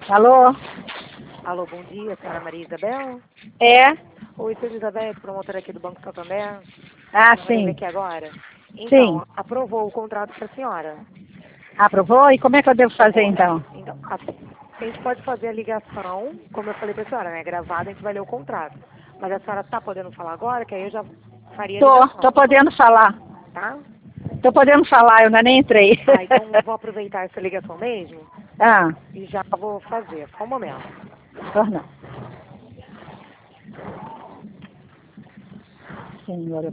Alô? Alô, bom dia, senhora Maria Isabel? É? Oi, sou Elizabeth, promotora aqui do Banco Santander. Ah, Vou ver sim. aqui agora. Então, Sim. aprovou o contrato para a senhora. Aprovou? E como é que eu devo fazer então? Então, a gente pode fazer a ligação, como eu falei para a senhora, né? Gravada, a gente vai ler o contrato. Mas a senhora está podendo falar agora, que aí eu já faria a Tô ligação, podendo falar. tá? Tô podendo falar, eu ainda nem entrei. Ah, então eu vou aproveitar essa ligação mesmo Ah, e já vou fazer. Só um momento. torna. Senhora.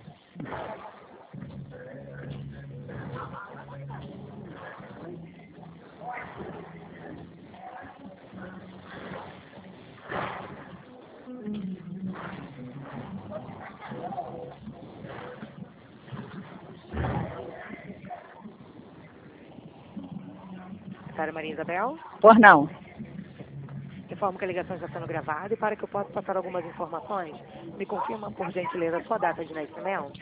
Senhora Maria Isabel? Por não. Informo que a ligação está sendo gravada e para que eu possa passar algumas informações, me confirma, por gentileza, a sua data de nascimento,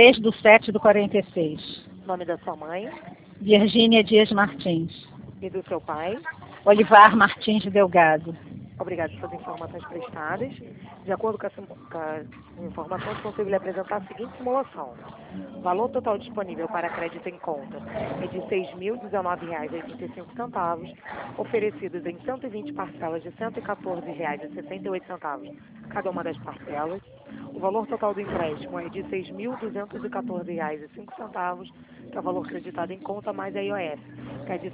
6/7/46. nome da sua mãe Virgínia Dias Martins. e do seu pai. Olivar Martins Delgado. Obrigado pelas informações prestadas. De acordo com as informações, consigo lhe apresentar a seguinte simulação. O valor total disponível para crédito em conta é de R$ 6.019,85, oferecidos em 120 parcelas de R$ 114,68 cada uma das parcelas. O valor total do empréstimo é de R$ 6.214,05, que é o valor creditado em conta mais a IOF, que é de R$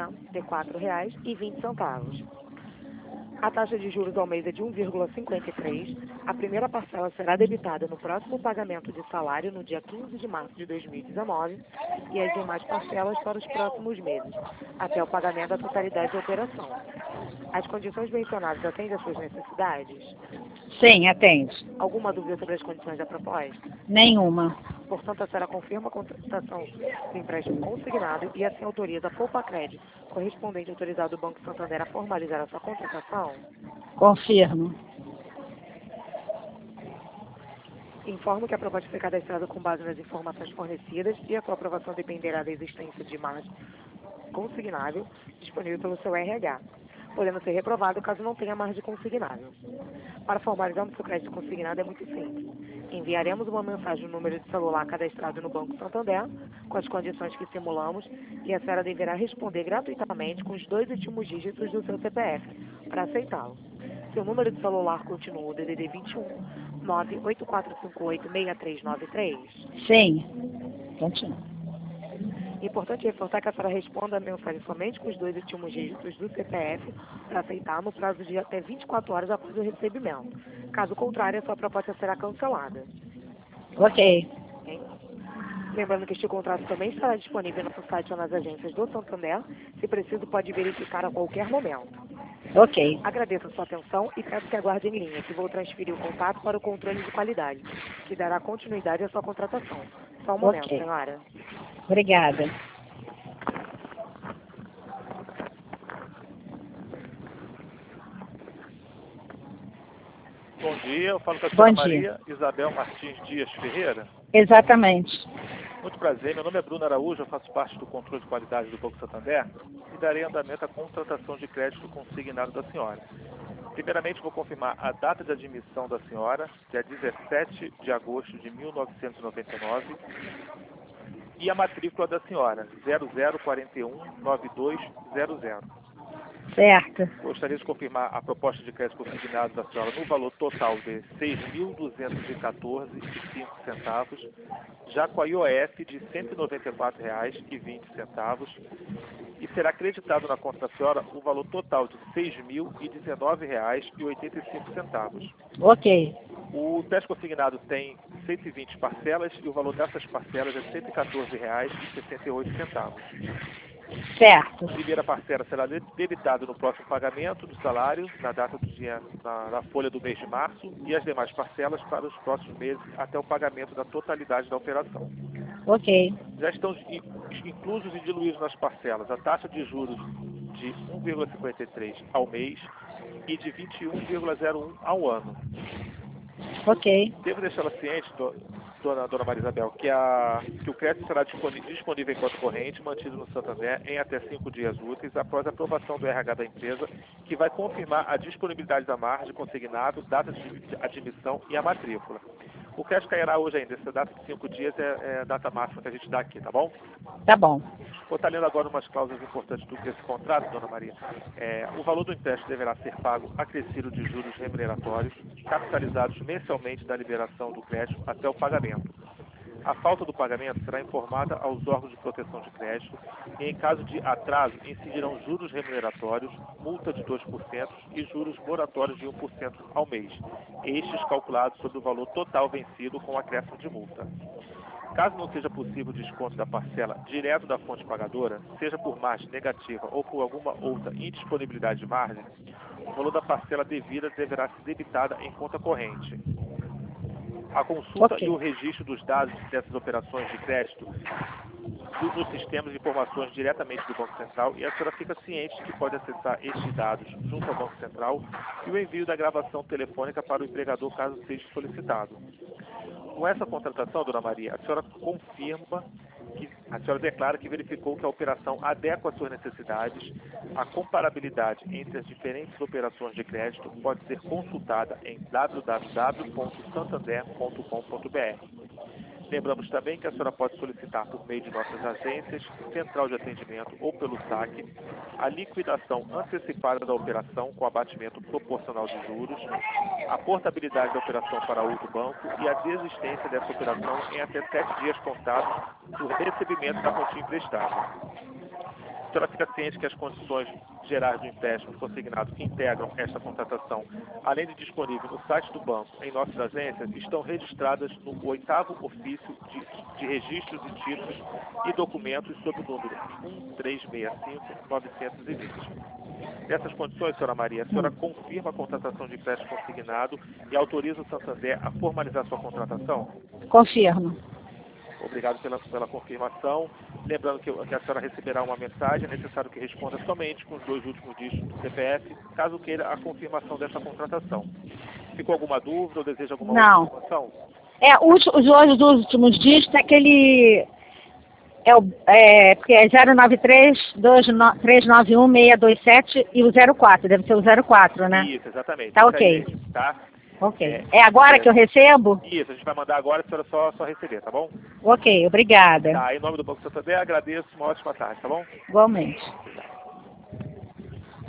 194,20. A taxa de juros ao mês é de 1,53. A primeira parcela será debitada no próximo pagamento de salário no dia 15 de março de 2019 e as demais parcelas para os próximos meses, até o pagamento da totalidade da operação. As condições mencionadas atendem às suas necessidades? Sim, atende. Alguma dúvida sobre as condições da proposta? Nenhuma. Portanto, a senhora confirma a contratação do empréstimo consignado e assim autoriza a Poupa Crédito, correspondente autorizado do Banco Santander, a formalizar a sua contratação? Confirmo. Informo que a proposta foi cadastrada com base nas informações fornecidas e a sua aprovação dependerá da existência de margem consignável disponível pelo seu RH, podendo ser reprovado caso não tenha margem consignável. Para formalizarmos seu crédito consignado é muito simples. Enviaremos uma mensagem no número de celular cadastrado no Banco Santander, com as condições que simulamos, e a senhora deverá responder gratuitamente com os 2 últimos dígitos do seu CPF, para aceitá-lo. Seu número de celular continua o DDD 21 984586393. Sim. Continua. Importante reforçar que a senhora responda a mensagem somente com os 2 últimos dígitos do CPF para aceitar no prazo de até 24 horas após o recebimento. Caso contrário, a sua proposta será cancelada. Ok. Ok? Lembrando que este contrato também estará disponível no nosso site ou nas agências do Santander. Se preciso, pode verificar a qualquer momento. Ok. Agradeço a sua atenção e peço que aguarde em linha, que vou transferir o contato para o controle de qualidade, que dará continuidade à sua contratação. Só um momento, Ok. senhora. Obrigada. Bom dia, eu falo com a Bom senhora dia. Maria Isabel Martins Dias Ferreira. Exatamente. Muito prazer, meu nome é Bruno Araújo, eu faço parte do controle de qualidade do Banco Santander e darei andamento à contratação de crédito consignado da senhora. Primeiramente, vou confirmar a data de admissão da senhora, que é 17 de agosto de 1999, e a matrícula da senhora, 00419200. Certo. Gostaria de confirmar a proposta de crédito consignado da senhora no valor total de R$ 6.214,05, já com a IOF de R$ 194,20, e será acreditado na conta da senhora o valor total de R$ 6.019,85. Ok. O crédito consignado tem 120 parcelas e o valor dessas parcelas é R$ 114,68. Certo. A primeira parcela será debitada no próximo pagamento do salário, na data do dia, na folha do mês de março, e as demais parcelas para os próximos meses até o pagamento da totalidade da operação. Ok. Já estão inclusos e diluídos nas parcelas a taxa de juros de 1,53 ao mês e de 21,01 ao ano. Ok. Devo deixá-la ciente do dona Maria Isabel, que o crédito será disponível em conta corrente, mantido no Santander, em até 5 dias úteis, após a aprovação do RH da empresa, que vai confirmar a disponibilidade da margem, consignado, data de admissão e a matrícula. O crédito cairá hoje ainda. Essa data de 5 dias é a data máxima que a gente dá aqui, tá bom? Tá bom. Vou estar lendo agora umas cláusulas importantes desse contrato, dona Maria. O valor do empréstimo deverá ser pago acrescido de juros remuneratórios, capitalizados mensalmente da liberação do crédito até o pagamento. A falta do pagamento será informada aos órgãos de proteção de crédito e, em caso de atraso, incidirão juros remuneratórios, multa de 2% e juros moratórios de 1% ao mês, estes calculados sobre o valor total vencido com acréscimo de multa. Caso não seja possível o desconto da parcela direto da fonte pagadora, seja por margem negativa ou por alguma outra indisponibilidade de margem, o valor da parcela devida deverá ser debitada em conta corrente. A consulta e o registro dos dados dessas operações de crédito nos sistemas de informações diretamente do Banco Central, e a senhora fica ciente que pode acessar estes dados junto ao Banco Central e o envio da gravação telefônica para o empregador caso seja solicitado. Com essa contratação, dona Maria, a senhora declara que verificou que a operação adequa às suas necessidades. A comparabilidade entre as diferentes operações de crédito pode ser consultada em www.santander.com.br. Lembramos também que a senhora pode solicitar por meio de nossas agências, central de atendimento ou pelo saque, a liquidação antecipada da operação com abatimento proporcional de juros, a portabilidade da operação para outro banco e a desistência dessa operação em até 7 dias contados do recebimento da quantia emprestada. A senhora fica ciente que as condições gerais do empréstimo consignado que integram esta contratação, além de disponível no site do banco em nossas agências, estão registradas no 8º ofício de registros de títulos e documentos sob o número 1365-920. Nessas condições, senhora Maria, a senhora confirma a contratação de empréstimo consignado e autoriza o Santander a formalizar sua contratação? Confirmo. Obrigado pela confirmação. Lembrando que a senhora receberá uma mensagem, é necessário que responda somente com os 2 últimos dígitos do CPF, caso queira a confirmação dessa contratação. Ficou alguma dúvida ou deseja alguma outra informação? Os 2 últimos dígitos é aquele... porque é 093-391-627 e o 04, deve ser o 04, né? Isso, exatamente. Tá ok. Tá? Ok. É agora que eu recebo? Isso, a gente vai mandar agora, a senhora só receber, tá bom? Ok, obrigada. Tá, em nome do Banco Santander, agradeço, uma ótima tarde, tá bom? Igualmente.